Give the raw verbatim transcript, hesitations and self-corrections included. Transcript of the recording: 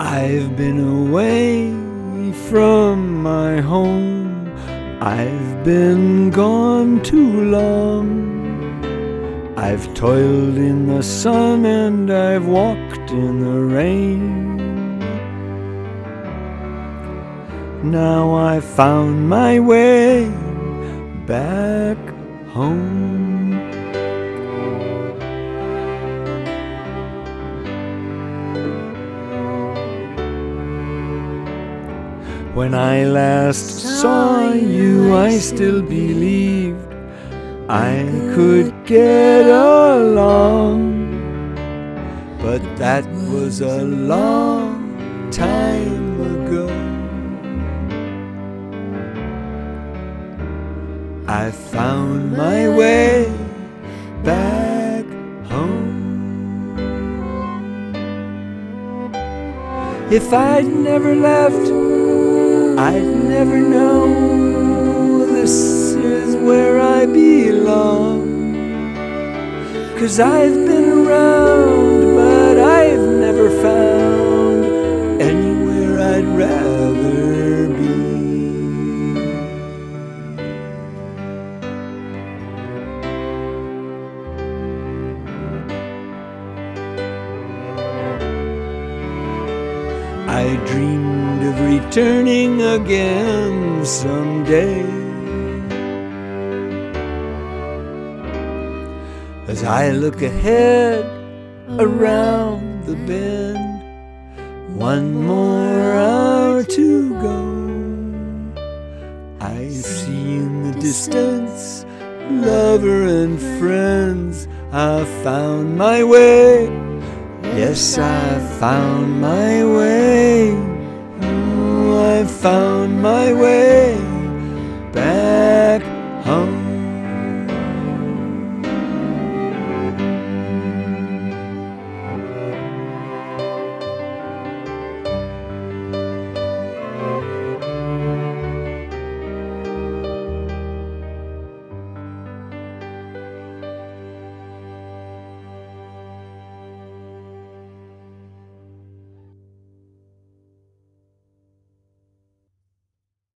I've been away from my home, I've been gone too long. I've toiled in the sun and I've walked in the rain. Now I've found my way back home. When I last saw you, I still believed I could get along, but that was a long time ago. I found my way back home. If I'd never left, I'd never know this is where I belong. 'Cause I've been around, but I've never found anywhere I'd rather be. I dreamed of returning again someday. As I look ahead around the bend, one more hour to go. I see in the distance lover and friends. I found my way. Yes, I found my way. Oh, I found my way.